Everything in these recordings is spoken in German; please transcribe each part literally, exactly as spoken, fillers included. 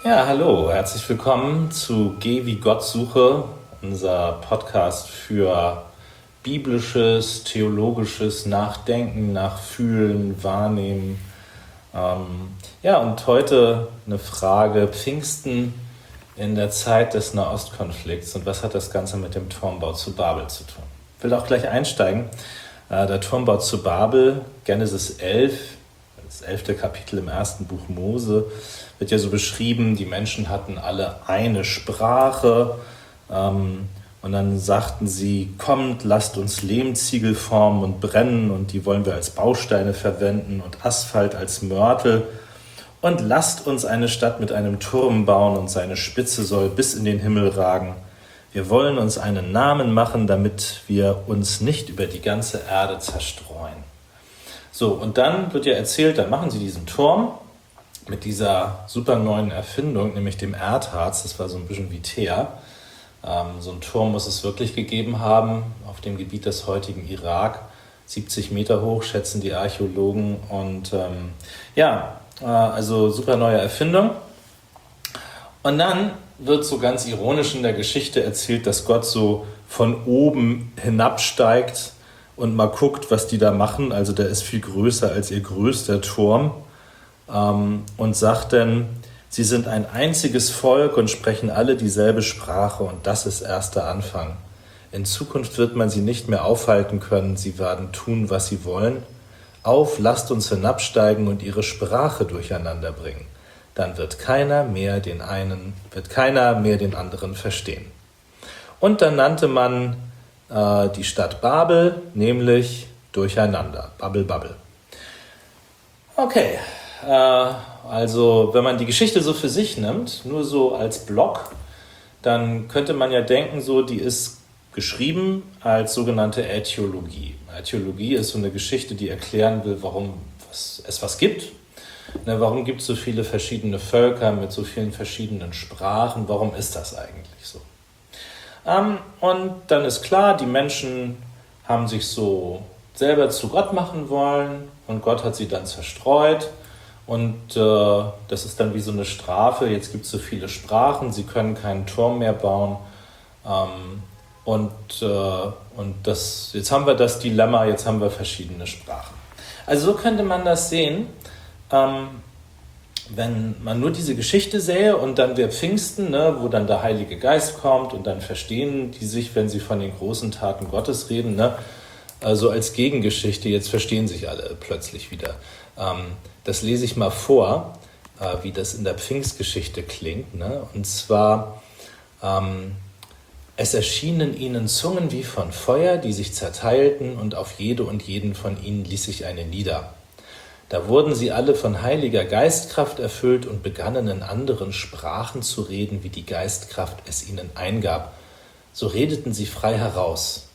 Ja, hallo, herzlich willkommen zu Geh wie Gott suche, unser Podcast für biblisches, theologisches Nachdenken, Nachfühlen, Wahrnehmen. Ähm, ja, und heute eine Frage: Pfingsten in der Zeit des Nahostkonflikts und was hat das Ganze mit dem Turmbau zu Babel zu tun? Ich will auch gleich einsteigen. Äh, der Turmbau zu Babel, Genesis elf, das elfte Kapitel im ersten Buch Mose, wird ja so beschrieben, die Menschen hatten alle eine Sprache ähm, und dann sagten sie, kommt, lasst uns Lehmziegel formen und brennen und die wollen wir als Bausteine verwenden und Asphalt als Mörtel und lasst uns eine Stadt mit einem Turm bauen und seine Spitze soll bis in den Himmel ragen. Wir wollen uns einen Namen machen, damit wir uns nicht über die ganze Erde zerstreuen. So, und dann wird ja erzählt, dann machen sie diesen Turm mit dieser super neuen Erfindung, nämlich dem Erdharz. Das war so ein bisschen wie Teer. Ähm, so einen Turm muss es wirklich gegeben haben auf dem Gebiet des heutigen Irak. siebzig Meter hoch, schätzen die Archäologen. Und ähm, ja, äh, also super neue Erfindung. Und dann wird so ganz ironisch in der Geschichte erzählt, dass Gott so von oben hinabsteigt und mal guckt, was die da machen. Also der ist viel größer als ihr größter Turm. Und sagt dann, sie sind ein einziges Volk und sprechen alle dieselbe Sprache und das ist erst der Anfang. In Zukunft wird man sie nicht mehr aufhalten können, sie werden tun, was sie wollen. Auf, lasst uns hinabsteigen und ihre Sprache durcheinander bringen. Dann wird keiner mehr den einen, wird keiner mehr den anderen verstehen. Und dann nannte man äh, die Stadt Babel, nämlich Durcheinander, Babbel, Babbel. Okay. Also wenn man die Geschichte so für sich nimmt, nur so als Block, dann könnte man ja denken, so die ist geschrieben als sogenannte Äthiologie. Äthiologie ist so eine Geschichte, die erklären will, warum es was gibt. Ne, warum gibt es so viele verschiedene Völker mit so vielen verschiedenen Sprachen? Warum ist das eigentlich so? Ähm, und dann ist klar, die Menschen haben sich so selber zu Gott machen wollen und Gott hat sie dann zerstreut. Und äh, das ist dann wie so eine Strafe, jetzt gibt es so viele Sprachen, sie können keinen Turm mehr bauen. Ähm, und äh, und das, jetzt haben wir das Dilemma, jetzt haben wir verschiedene Sprachen. Also so könnte man das sehen, ähm, wenn man nur diese Geschichte sähe und dann wäre Pfingsten, ne, wo dann der Heilige Geist kommt und dann verstehen die sich, wenn sie von den großen Taten Gottes reden, ne, also als Gegengeschichte, jetzt verstehen sich alle plötzlich wieder. Ähm, das lese ich mal vor, äh, wie das in der Pfingstgeschichte klingt. Ne? Und zwar, ähm, es erschienen ihnen Zungen wie von Feuer, die sich zerteilten, und auf jede und jeden von ihnen ließ sich eine nieder. Da wurden sie alle von heiliger Geistkraft erfüllt und begannen in anderen Sprachen zu reden, wie die Geistkraft es ihnen eingab. So redeten sie frei heraus.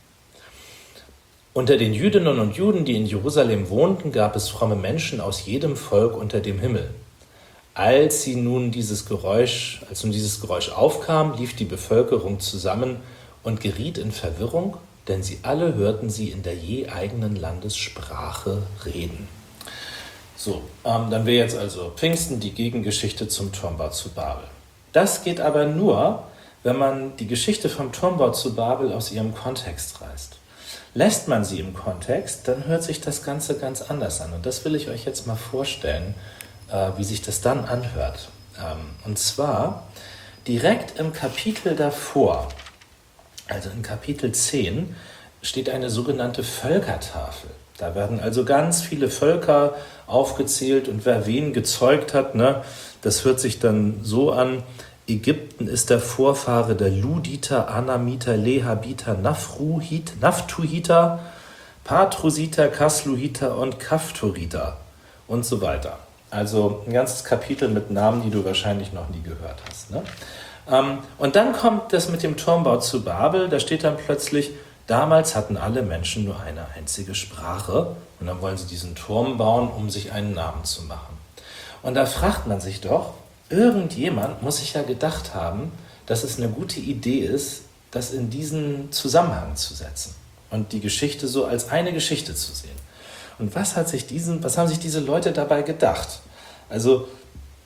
Unter den Jüdinnen und Juden, die in Jerusalem wohnten, gab es fromme Menschen aus jedem Volk unter dem Himmel. Als sie nun dieses Geräusch, als nun dieses Geräusch aufkam, lief die Bevölkerung zusammen und geriet in Verwirrung, denn sie alle hörten sie in der je eigenen Landessprache reden. So, ähm, dann wäre jetzt also Pfingsten die Gegengeschichte zum Turmbau zu Babel. Das geht aber nur, wenn man die Geschichte vom Turmbau zu Babel aus ihrem Kontext reißt. Lässt man sie im Kontext, dann hört sich das Ganze ganz anders an. Und das will ich euch jetzt mal vorstellen, äh, wie sich das dann anhört. Ähm, und zwar direkt im Kapitel davor, also in Kapitel zehn, steht eine sogenannte Völkertafel. Da werden also ganz viele Völker aufgezählt und wer wen gezeugt hat, ne, das hört sich dann so an: Ägypten ist der Vorfahre der Luditer, Anamiter, Lehabiter, Naphruhit, Naphtuhiter, Patrusiter, Kasluhiter und Kaftoriter und so weiter. Also ein ganzes Kapitel mit Namen, die du wahrscheinlich noch nie gehört hast. Ne? Ähm, und dann kommt das mit dem Turmbau zu Babel, da steht dann plötzlich, damals hatten alle Menschen nur eine einzige Sprache und dann wollen sie diesen Turm bauen, um sich einen Namen zu machen. Und da fragt man sich doch, irgendjemand muss sich ja gedacht haben, dass es eine gute Idee ist, das in diesen Zusammenhang zu setzen und die Geschichte so als eine Geschichte zu sehen. Und was hat sich diesen, was haben sich diese Leute dabei gedacht? Also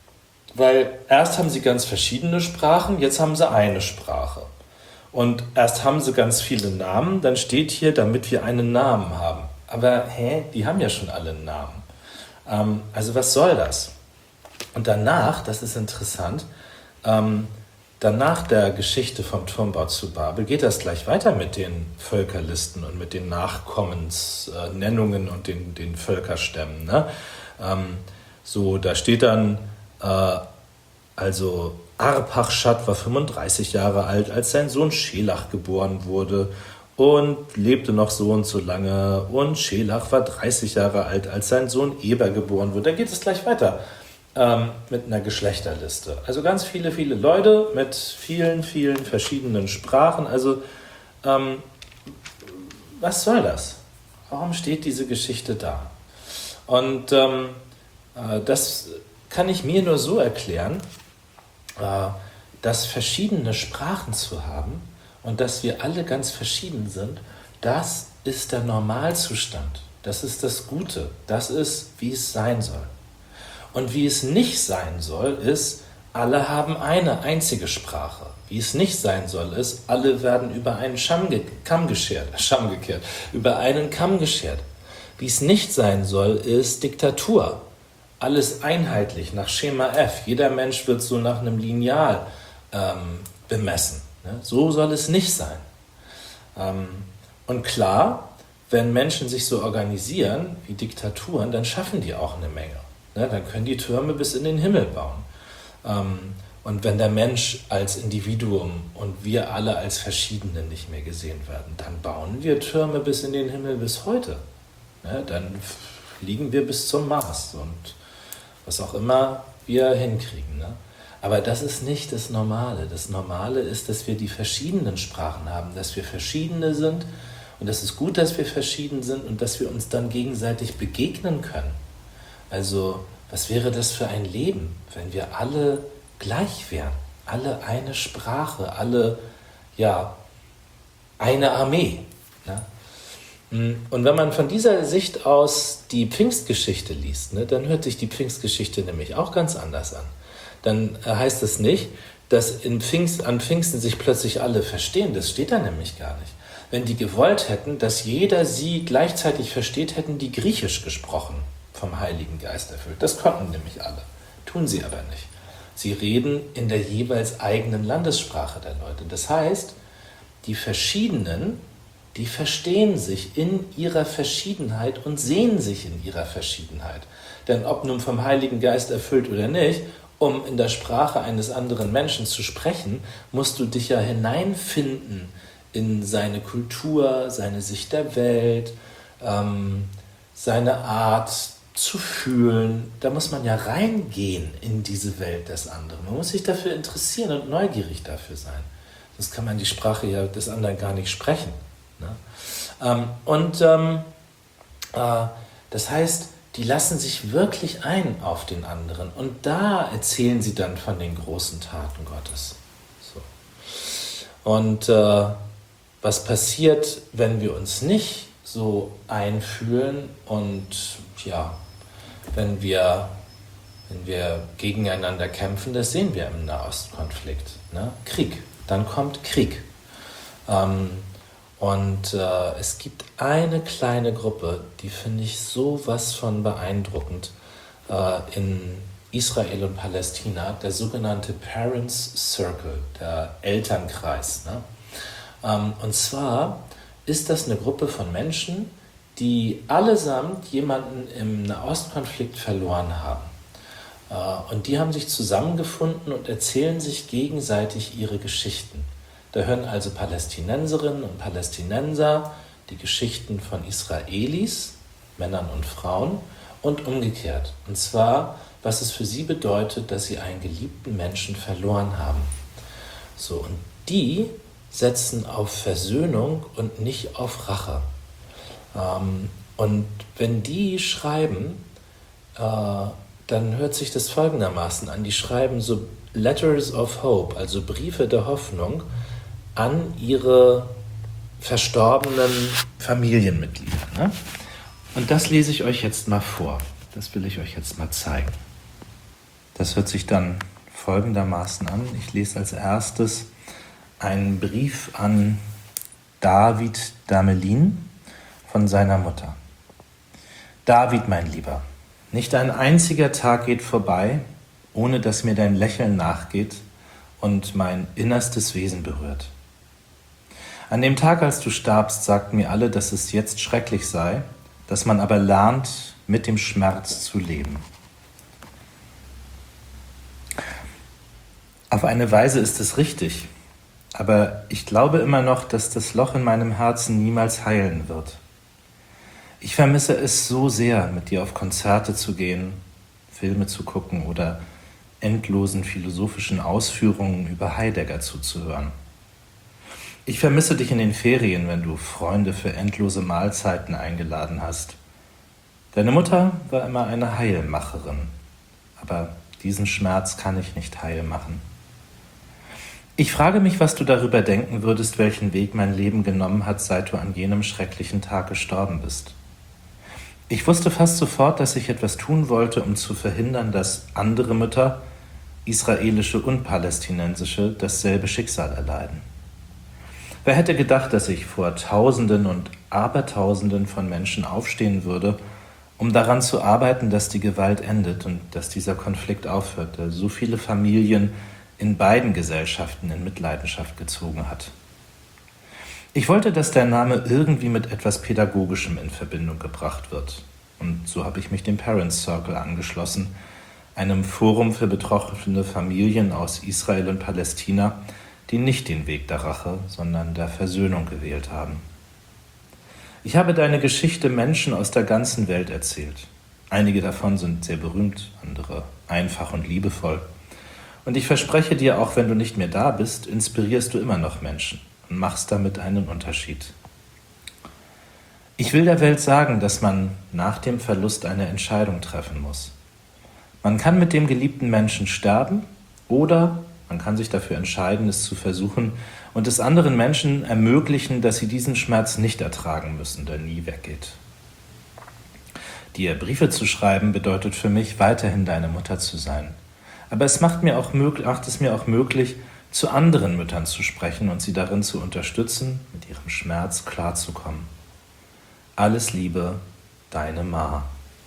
Weil erst haben sie ganz verschiedene Sprachen, jetzt haben sie eine Sprache. Und erst haben sie ganz viele Namen, dann steht hier, damit wir einen Namen haben. Aber hä, die haben ja schon alle einen Namen. Ähm, also was soll das? Und danach, das ist interessant, ähm, danach der Geschichte vom Turmbau zu Babel geht das gleich weiter mit den Völkerlisten und mit den Nachkommensnennungen äh, und den, den Völkerstämmen. Ne? Ähm, so, da steht dann, äh, also Arpachshad war fünfunddreißig Jahre alt, als sein Sohn Schelach geboren wurde und lebte noch so und so lange. Und Schelach war dreißig Jahre alt, als sein Sohn Eber geboren wurde. Da geht es gleich weiter ähm, mit einer Geschlechterliste. Also ganz viele, viele Leute mit vielen, vielen verschiedenen Sprachen. Also ähm, was soll das? Warum steht diese Geschichte da? Und ähm, äh, das kann ich mir nur so erklären, dass verschiedene Sprachen zu haben und dass wir alle ganz verschieden sind, das ist der Normalzustand. Das ist das Gute. Das ist, wie es sein soll. Und wie es nicht sein soll, ist, alle haben eine einzige Sprache. Wie es nicht sein soll, ist, alle werden über einen Scham ge- Kamm geschert, Scham gekehrt, über einen Kamm geschert. Wie es nicht sein soll, ist Diktatur. Alles einheitlich, nach Schema F. Jeder Mensch wird so nach einem Lineal ähm, bemessen. Ne? So soll es nicht sein. Ähm, und klar, wenn Menschen sich so organisieren wie Diktaturen, dann schaffen die auch eine Menge. Ne? Dann können die Türme bis in den Himmel bauen. Ähm, und wenn der Mensch als Individuum und wir alle als Verschiedene nicht mehr gesehen werden, dann bauen wir Türme bis in den Himmel bis heute. Ne? Dann fliegen wir bis zum Mars und was auch immer wir hinkriegen. Ne? Aber das ist nicht das Normale. Das Normale ist, dass wir die verschiedenen Sprachen haben, dass wir verschiedene sind und das ist gut, dass wir verschieden sind und dass wir uns dann gegenseitig begegnen können. Also, was wäre das für ein Leben, wenn wir alle gleich wären? Alle eine Sprache, alle, ja, eine Armee. Ne? Und wenn man von dieser Sicht aus die Pfingstgeschichte liest, ne, dann hört sich die Pfingstgeschichte nämlich auch ganz anders an. Dann heißt es nicht, dass in Pfingst, an Pfingsten sich plötzlich alle verstehen. Das steht da nämlich gar nicht. Wenn die gewollt hätten, dass jeder sie gleichzeitig versteht, hätten die Griechisch gesprochen, vom Heiligen Geist erfüllt. Das konnten nämlich alle. Tun sie aber nicht. Sie reden in der jeweils eigenen Landessprache der Leute. Das heißt, die Verschiedenen, die verstehen sich in ihrer Verschiedenheit und sehen sich in ihrer Verschiedenheit. Denn ob nun vom Heiligen Geist erfüllt oder nicht, um in der Sprache eines anderen Menschen zu sprechen, musst du dich ja hineinfinden in seine Kultur, seine Sicht der Welt, ähm, seine Art zu fühlen. Da muss man ja reingehen in diese Welt des anderen. Man muss sich dafür interessieren und neugierig dafür sein. Sonst kann man die Sprache ja des anderen gar nicht sprechen. Ne? Ähm, und ähm, äh, das heißt, die lassen sich wirklich ein auf den anderen und da erzählen sie dann von den großen Taten Gottes. So. Und äh, was passiert, wenn wir uns nicht so einfühlen und ja, wenn wir, wenn wir gegeneinander kämpfen, das sehen wir im Nahostkonflikt. Ne? Krieg, dann kommt Krieg. Ähm, Und äh, es gibt eine kleine Gruppe, die finde ich sowas von beeindruckend äh, in Israel und Palästina, der sogenannte Parents Circle, der Elternkreis. Ne? Ähm, und zwar ist das eine Gruppe von Menschen, die allesamt jemanden im Nahostkonflikt verloren haben. Äh, und die haben sich zusammengefunden und erzählen sich gegenseitig ihre Geschichten. Da hören also Palästinenserinnen und Palästinenser die Geschichten von Israelis, Männern und Frauen, und umgekehrt. Und zwar, was es für sie bedeutet, dass sie einen geliebten Menschen verloren haben. So, und die setzen auf Versöhnung und nicht auf Rache. Ähm, und wenn die schreiben, äh, dann hört sich das folgendermaßen an. Die schreiben so Letters of Hope, also Briefe der Hoffnung, an ihre verstorbenen Familienmitglieder. Ne? Und das lese ich euch jetzt mal vor. Das will ich euch jetzt mal zeigen. Das hört sich dann folgendermaßen an. Ich lese als erstes einen Brief an David Damelin von seiner Mutter. David, mein Lieber, nicht ein einziger Tag geht vorbei, ohne dass mir dein Lächeln nachgeht und mein innerstes Wesen berührt. An dem Tag, als du starbst, sagten mir alle, dass es jetzt schrecklich sei, dass man aber lernt, mit dem Schmerz zu leben. Auf eine Weise ist es richtig, aber ich glaube immer noch, dass das Loch in meinem Herzen niemals heilen wird. Ich vermisse es so sehr, mit dir auf Konzerte zu gehen, Filme zu gucken oder endlosen philosophischen Ausführungen über Heidegger zuzuhören. Ich vermisse dich in den Ferien, wenn du Freunde für endlose Mahlzeiten eingeladen hast. Deine Mutter war immer eine Heilmacherin, aber diesen Schmerz kann ich nicht heil machen. Ich frage mich, was du darüber denken würdest, welchen Weg mein Leben genommen hat, seit du an jenem schrecklichen Tag gestorben bist. Ich wusste fast sofort, dass ich etwas tun wollte, um zu verhindern, dass andere Mütter, israelische und palästinensische, dasselbe Schicksal erleiden. Wer hätte gedacht, dass ich vor Tausenden und Abertausenden von Menschen aufstehen würde, um daran zu arbeiten, dass die Gewalt endet und dass dieser Konflikt aufhört, der so viele Familien in beiden Gesellschaften in Mitleidenschaft gezogen hat. Ich wollte, dass der Name irgendwie mit etwas Pädagogischem in Verbindung gebracht wird. Und so habe ich mich dem Parents Circle angeschlossen, einem Forum für betroffene Familien aus Israel und Palästina, die nicht den Weg der Rache, sondern der Versöhnung gewählt haben. Ich habe deine Geschichte Menschen aus der ganzen Welt erzählt. Einige davon sind sehr berühmt, andere einfach und liebevoll. Und ich verspreche dir, auch wenn du nicht mehr da bist, inspirierst du immer noch Menschen und machst damit einen Unterschied. Ich will der Welt sagen, dass man nach dem Verlust eine Entscheidung treffen muss. Man kann mit dem geliebten Menschen sterben oder man kann sich dafür entscheiden, es zu versuchen und es anderen Menschen ermöglichen, dass sie diesen Schmerz nicht ertragen müssen, der nie weggeht. Dir Briefe zu schreiben bedeutet für mich, weiterhin deine Mutter zu sein. Aber es macht, mir auch möglich, macht es mir auch möglich, zu anderen Müttern zu sprechen und sie darin zu unterstützen, mit ihrem Schmerz klarzukommen. Alles Liebe, deine Ma.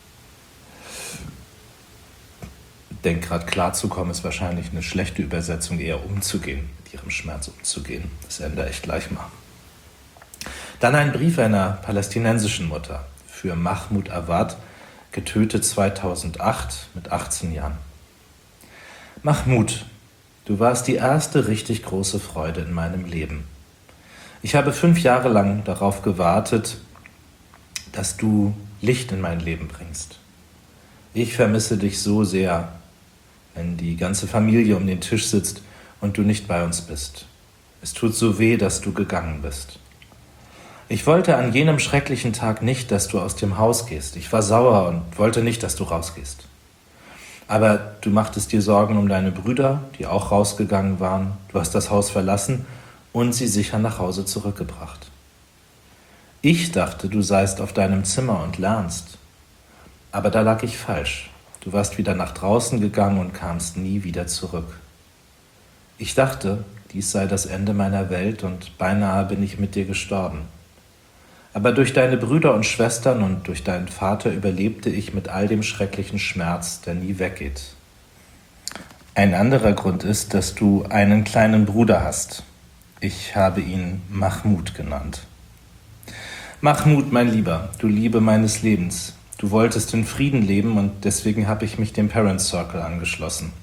Ich denke gerade, klarzukommen ist wahrscheinlich eine schlechte Übersetzung, eher umzugehen, mit ihrem Schmerz umzugehen. Das ändere ich gleich mal. Dann ein Brief einer palästinensischen Mutter für Mahmoud Awad, getötet zweitausendacht mit achtzehn Jahren. Mahmoud, du warst die erste richtig große Freude in meinem Leben. Ich habe fünf Jahre lang darauf gewartet, dass du Licht in mein Leben bringst. Ich vermisse dich so sehr, wenn die ganze Familie um den Tisch sitzt und du nicht bei uns bist. Es tut so weh, dass du gegangen bist. Ich wollte an jenem schrecklichen Tag nicht, dass du aus dem Haus gehst. Ich war sauer und wollte nicht, dass du rausgehst. Aber du machtest dir Sorgen um deine Brüder, die auch rausgegangen waren. Du hast das Haus verlassen und sie sicher nach Hause zurückgebracht. Ich dachte, du seist auf deinem Zimmer und lernst. Aber da lag ich falsch. Du warst wieder nach draußen gegangen und kamst nie wieder zurück. Ich dachte, dies sei das Ende meiner Welt und beinahe bin ich mit dir gestorben. Aber durch deine Brüder und Schwestern und durch deinen Vater überlebte ich mit all dem schrecklichen Schmerz, der nie weggeht. Ein anderer Grund ist, dass du einen kleinen Bruder hast. Ich habe ihn Mahmoud genannt. Mahmoud, mein Lieber, du Liebe meines Lebens. Du wolltest in Frieden leben und deswegen habe ich mich dem Parents Circle angeschlossen,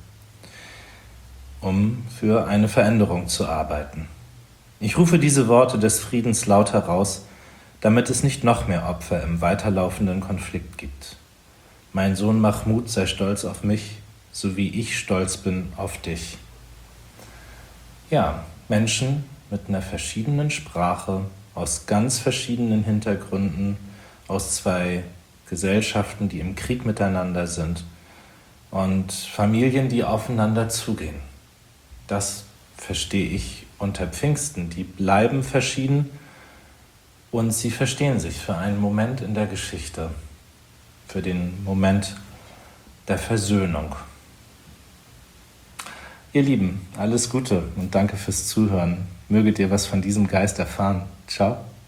um für eine Veränderung zu arbeiten. Ich rufe diese Worte des Friedens laut heraus, damit es nicht noch mehr Opfer im weiterlaufenden Konflikt gibt. Mein Sohn Mahmoud sei stolz auf mich, so wie ich stolz bin auf dich. Ja, Menschen mit einer verschiedenen Sprache, aus ganz verschiedenen Hintergründen, aus zwei Gesellschaften, die im Krieg miteinander sind und Familien, die aufeinander zugehen. Das verstehe ich unter Pfingsten. Die bleiben verschieden, und sie verstehen sich für einen Moment in der Geschichte, für den Moment der Versöhnung. Ihr Lieben, alles Gute und danke fürs Zuhören. Möget ihr was von diesem Geist erfahren. Ciao.